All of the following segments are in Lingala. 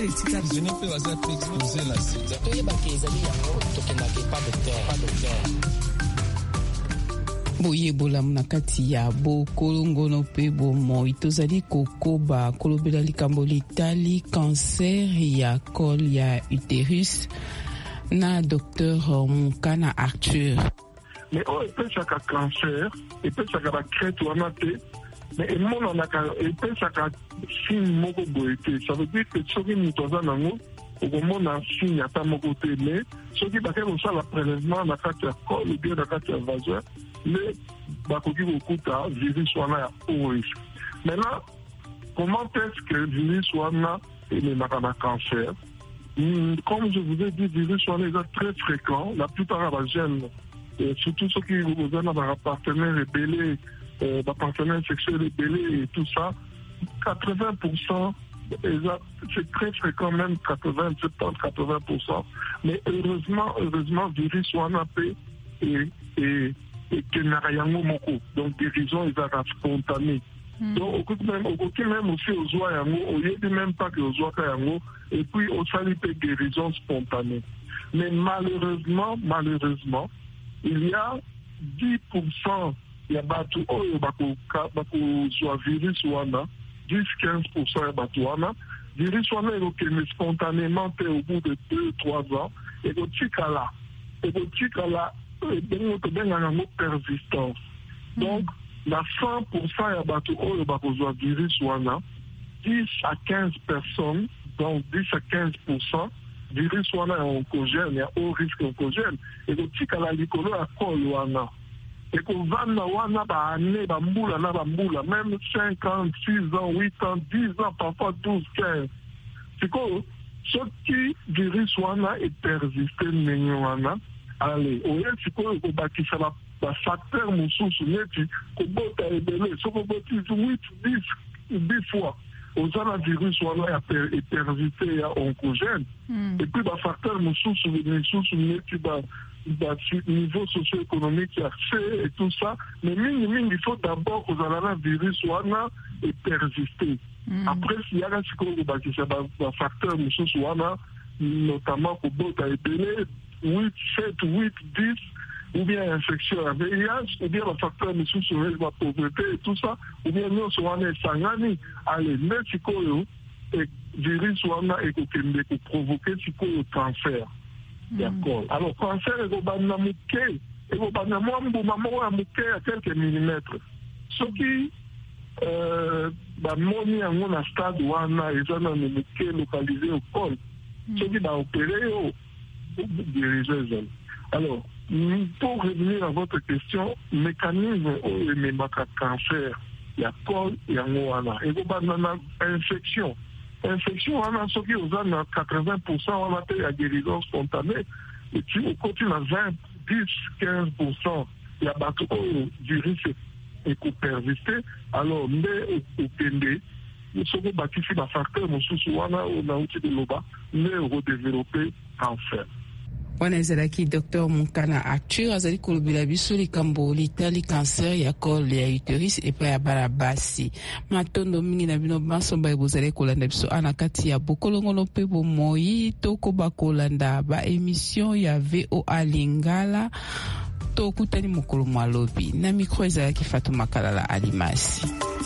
etika zone pe baza pe exposer la sida to yeba ke ezali yango tokendake pas docteur boyebola na kati ya bokolongono mpe bomoi tozali kokoba kolobela likambo litali cancer ya col ya uterus na Dr Mukana Arthur. Mais epesaka cancer epesaka bacrete wana te mais emonanaka epesaka signe moko boye te. Ça veut dire que soki moto aza nango okomona signe ata moko te, mais soki bakei kosala prélèvement na kati ya col ou bien na kati ya vagin nde bakoki kokuta virus wana ya ORIS. Maintenant, comment est-ce que virus wana ememaka na cancer? Comme je vous ai dit, virus wana est très fréquent. La plupart des jeunes, surtout ceux qui ont un partenaire rebellé, partenaire sexuel rebellé et tout ça, 80%, c'est très fréquent, même 80%. Mais heureusement, virus wana peut et kenarayango moko. Donc, guérison est spontanée. Donc, même aussi aux oies yango, au lieu de même pas que aux oies yango, et puis au salut de guérison spontanée. Mais malheureusement, il y a 10% ya batu oyo bakozwa virus wana, 10-15% ya batu wana, virus wana ekokende spontanément au bout de 2-3 ans, ekotikala, persistance. Donc, la 100% ya batu oyo bakozwa virus wana, 10 à 15 personnes, donc 10 à 15%, virus wana ya oncogène, ya haut risque oncogène, ekotikala likolo ya col wana. Ekovanda wana baane, bambula na bambula, même 5 ans, 6 ans, 8 ans, 10 ans, parfois 12, 15. Siko, soki virus wana e persiste ndenge wana, allez, oye siko ekobakisa ba facteur mosusu neti kobota ebele, soko boti 8, 10 fois. Aux virus wana ya persisté ya oncogène. Et puis ba facteur mosusu neti ba niveau socio-économique ya fait et tout ça. Mais mingi, il faut d'abord que la virus wana et persister. Après, s'il y a un facteur mosusu wana, notamment kobota ebele, 8, 7, 8, 10, ou bien infection à VIH, ou bien le facteur de la pauvreté et tout ça, ou bien nous sommes sangani, allez, mais si le virus est provoqué le cancer. D'accord. Alors, cancer est à quelques millimètres. Ce qui moni en un stade où on a localisé au col, ce qui va opérer au diriger. Alors, pour revenir à votre question, mécanisme où il y a cancer, il y a col, il y a infection. Infection, on a ce qui est 80%, on a fait la guérison spontanée, et puis on continue à 20, 10, 15%, il y a un virus et qu'on persiste, alors, mais au PND, nous sommes bâtis sur la facteur, nous sommes de l'OBA, mais redévelopper cancer. wana ezalaki Dr Mukana Arthur azali kolobela biso likambo litali cancer ya col ya uterus epai ya bana basi. Matondo mingi na bino banso bozali kolanda biso ana kati ya bokolongono mpe bomoi tokoba kolanda ba émission ya VOA Lingala tokutani mokolo malobi na micro ezalaki Fatuma Kalala Alimasi.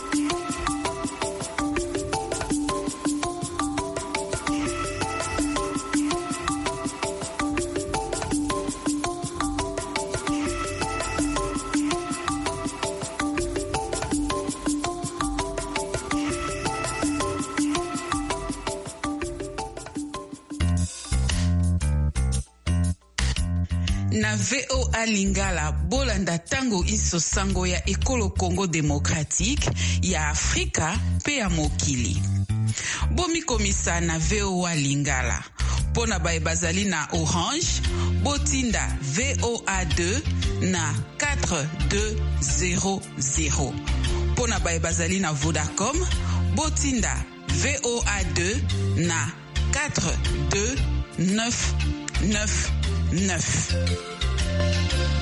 Na VOA Lingala bolanda tango iso sango ya ekolo Congo Démocratique ya Afrika pe ya mokili. Bomi komisa na VOA Lingala. Pona bae bazali na Orange, botinda VOA2 na 4200. Pona bae bazali na Vodacom, botinda VOA2 na 42999.